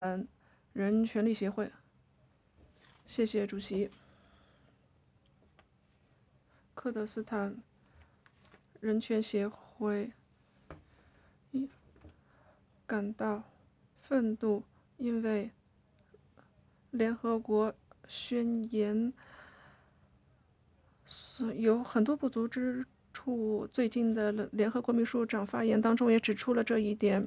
人权利协会。谢谢主席。克德斯坦人权协会感到愤怒，因为联合国宣言有很多不足之处。最近的联合国秘书长发言当中也指出了这一点。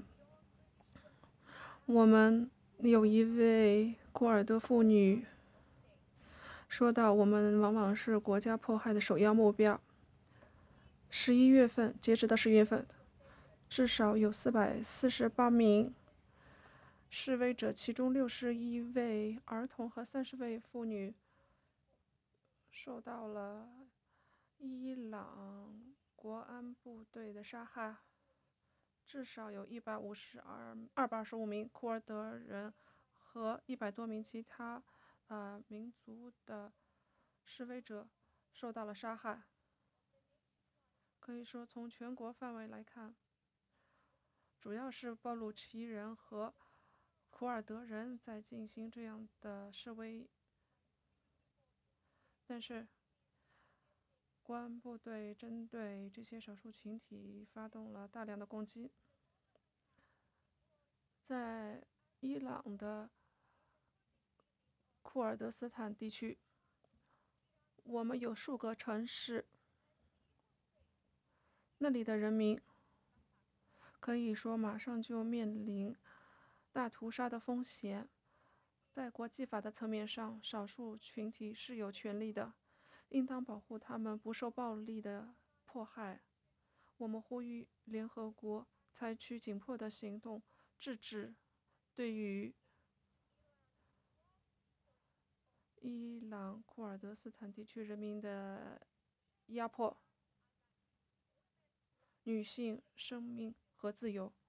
我们有一位库尔德妇女说到，我们往往是国家迫害的首要目标。11月份，截止到11月份，至少有448名示威者，其中61位儿童和30位妇女受到了伊朗国安部队的杀害。至少有225名库尔德人和100多名其他民族的示威者受到了杀害。可以说，从全国范围来看，主要是鲍鲁奇人和库尔德人在进行这样的示威，但是国安部队针对这些少数群体发动了大量的攻击。在伊朗的库尔德斯坦地区，我们有数个城市，那里的人民可以说马上就面临大屠杀的风险。在国际法的层面上，少数群体是有权利的，应当保护他们不受暴力的迫害。我们呼吁联合国采取紧迫的行动，制止对于伊朗库尔德斯坦地区人民的压迫。女性生命和自由